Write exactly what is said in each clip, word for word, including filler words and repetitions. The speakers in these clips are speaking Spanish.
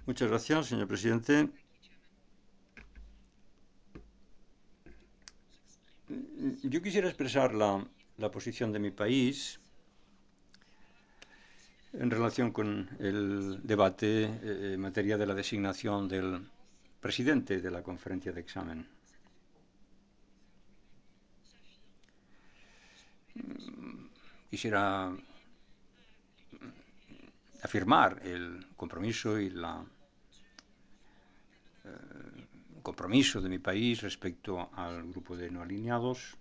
Muchas gracias, señor presidente. Yo quisiera expresar la, la posición de mi país en relación con el debate eh, en materia de la designación del presidente de la conferencia de examen. Quisiera afirmar el compromiso y la compromiso de mi país respecto al grupo de no alineados.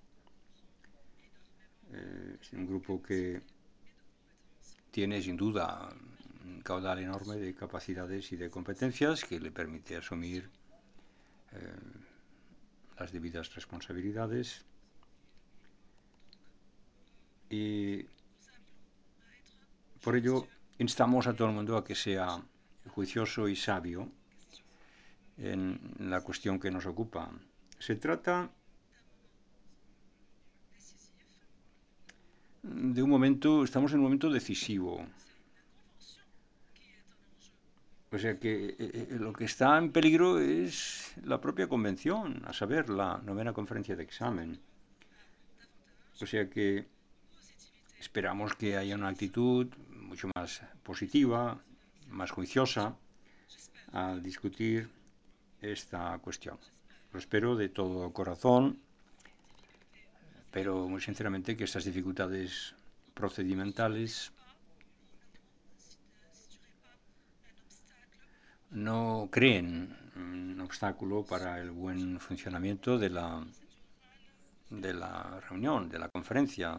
Eh, es un grupo que tiene sin duda un caudal enorme de capacidades y de competencias que le permite asumir eh, las debidas responsabilidades. Y por ello instamos a todo el mundo a que sea juicioso y sabio en la cuestión que nos ocupa. Se trata de un momento, estamos en un momento decisivo. O sea que eh, eh, lo que está en peligro es la propia convención, a saber, la novena conferencia de examen. O sea que esperamos que haya una actitud mucho más positiva, más juiciosa al discutir esta cuestión. Lo espero de todo corazón, pero muy sinceramente que estas dificultades procedimentales no creen un obstáculo para el buen funcionamiento de la, de la reunión, de la conferencia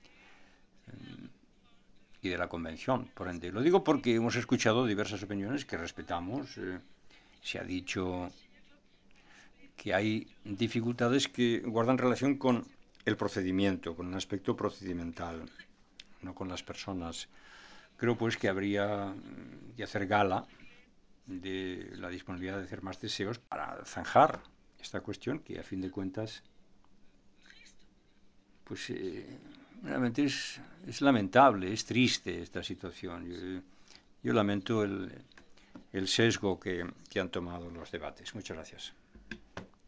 y de la convención. Por ende, lo digo porque hemos escuchado diversas opiniones que respetamos. Eh, se ha dicho que hay dificultades que guardan relación con el procedimiento, con un aspecto procedimental, no con las personas. Creo pues que habría que hacer gala de la disponibilidad de hacer más deseos para zanjar esta cuestión que a fin de cuentas pues eh, realmente es, es, lamentable, es triste esta situación. Yo, yo lamento el, el sesgo que, que han tomado los debates. Muchas gracias.